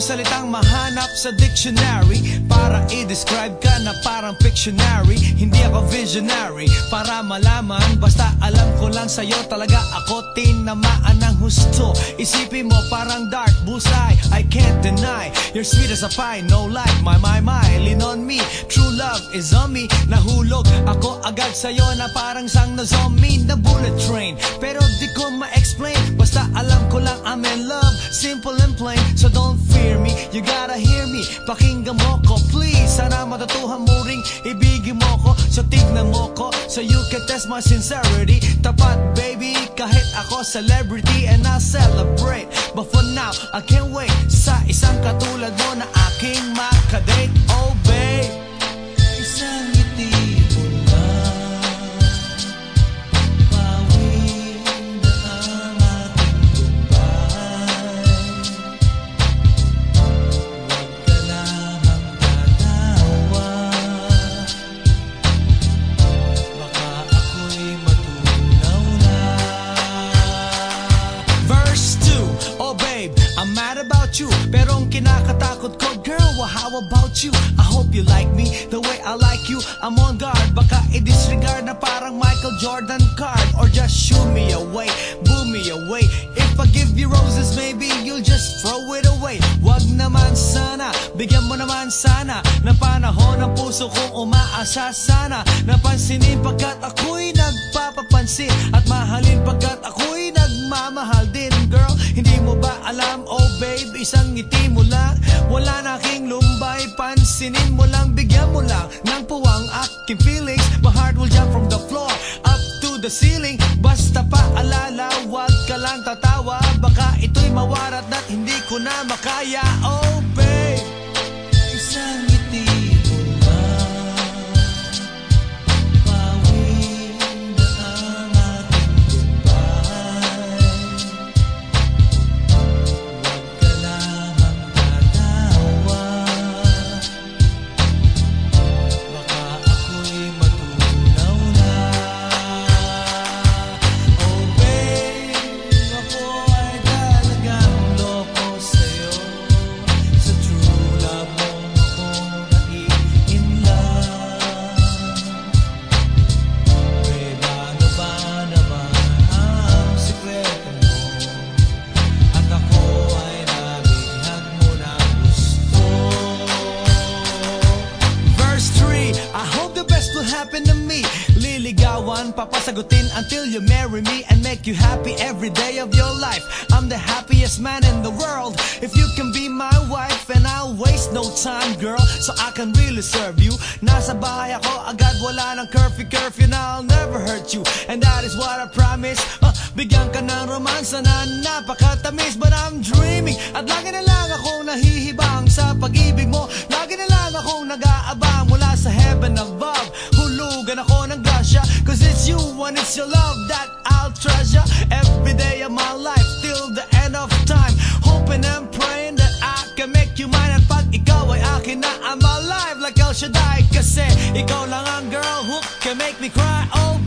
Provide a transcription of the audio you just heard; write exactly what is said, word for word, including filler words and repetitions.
salitang mahanap sa dictionary para i-describe ka na parang fictionary. Hindi ako visionary para malaman, basta alam ko lang sa'yo talaga ako tinamaan ng husto. Isipin mo parang dark bullseye, I can't deny. You're sweet as a pie, no lie, my my my. Lean on me, true love is on me. Nahulog ako agad sa'yo na parang sang na zombie na bullet train. Pero di ko ma-explain, basta alam ko lang I'm in love, simple and plain. So don't fear me, you gotta hear me. Pakinggan mo ko please, sana matutuhan mo ring ibigin mo ko. So tignan mo ko, so you can test my sincerity. Tapat baby, kahit ako celebrity and I'll celebrate. But for now, I can't wait sa isang katulad mo na aking makadate. Oh babe, isang ngiti mo na bawi na ang aking goodbye. Huwag ka lamang tatawa, baka ako'y matunaw na. Verse two, oh babe, I'm mad about you, pero ang kinakatakot ko, girl, well, how about you? I hope you like me the way I like you. I'm on guard, baka i-disregard na parang Michael Jordan card, or just shoo me away, boo me away. If I give you roses, maybe you'll just throw it away. Wag naman sana, bigyan mo naman sana ng panahon ng puso kong umaasa sana. Napansinin pagkat ako'y nagpapapansin, at mahalin pagkat ako'y nagmamahal din. Girl, hindi mo ba alam, oh babe, isang ngiti mo lang, wala na aking lumbay. Pansinin mo lang, bigyan mo lang ng puwang aking feelings. My heart will jump from the floor up to the ceiling. Basta paalala, wag ka lang tatawa, baka ito'y mawarat at hindi ko na makaya. Oh babe, isang ngiti mo lang, bawi na ang aking goodbye. Huwag ka lamang tatawa, baka ako'y matunaw na. Oh babe, ako ay talagang loko sa'yo. Sa true love mo akong nai-inlove. Babe, ano ba naman ang sikreto mo? At ako ay nabihag mo ng gusto. Verse three, I hope the best will happen to me. Liligawan, papasagutin until you marry me and make you happy every day of your life. I'm the happiest man in the world if you can be my wife, and I'll waste no time, girl, so I can really serve you. Nasa bahay ako agad, wala ng curfew, curfew na I'll never hurt you, and that is what I promise. uh, Bigyan ka ng romansa na napakatamis, but I'm dreaming, at lagi na lang akong nahihibang sa pag-ibig mo. Lagi na lang akong nag-aabang mula sa heaven above. Hulugan ako ng grasya, cause it's you and it's your love that I'll treasure every day of my life till the end of time. Hoping and praying that I can make you mine, at pag ikaw ay akin na, I'm alive like El Shaddai. Kasi ikaw lang ang girl who can make me cry. Oh